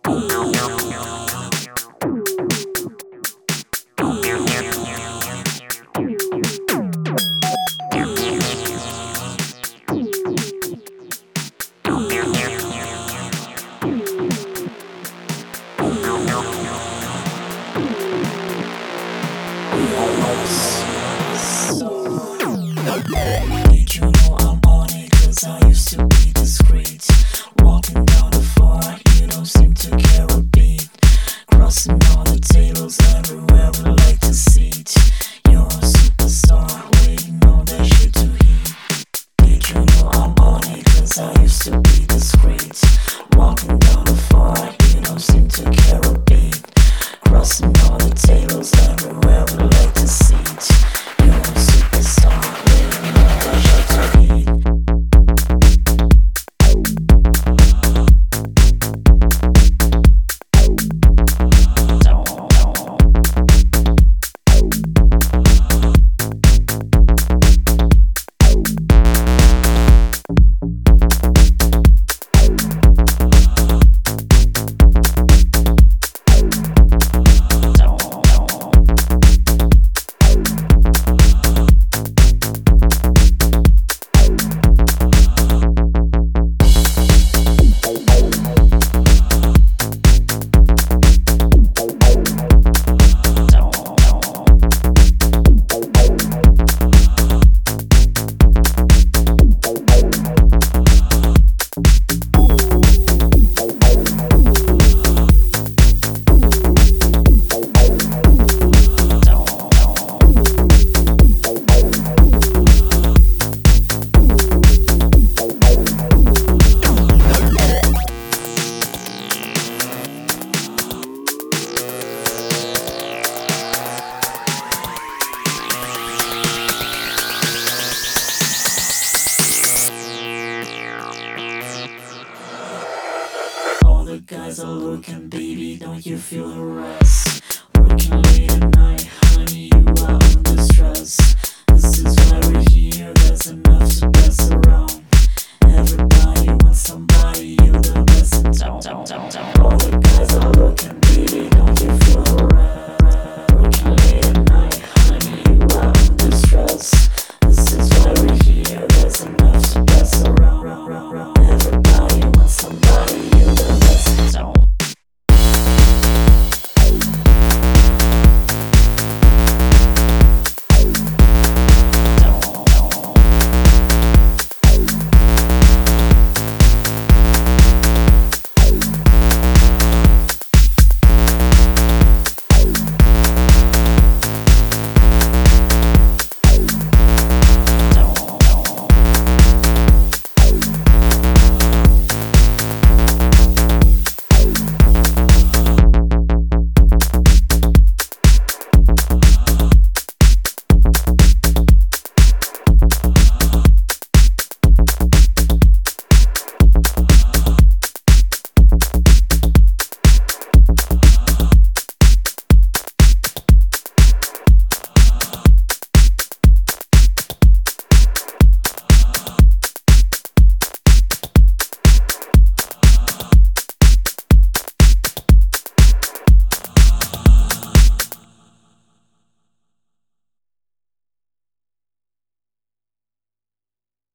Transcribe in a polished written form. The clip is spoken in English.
Need you know I'm on it, 'cause I used to be discreet. Walking down the floor, you don't seem to care a beat. Crossing all the tables everywhere, would like to seat. You're a superstar, waiting on that shit to heat. Need you know I'm on it, 'cause I used to be discreet. Walking down the floor, you don't seem to care a beat. Crossing all the tables everywhere, would like to seat. You're a superstar, waiting on that shit to heat. All the guys are looking, baby, don't you feel harassed? Working late at night, honey, you are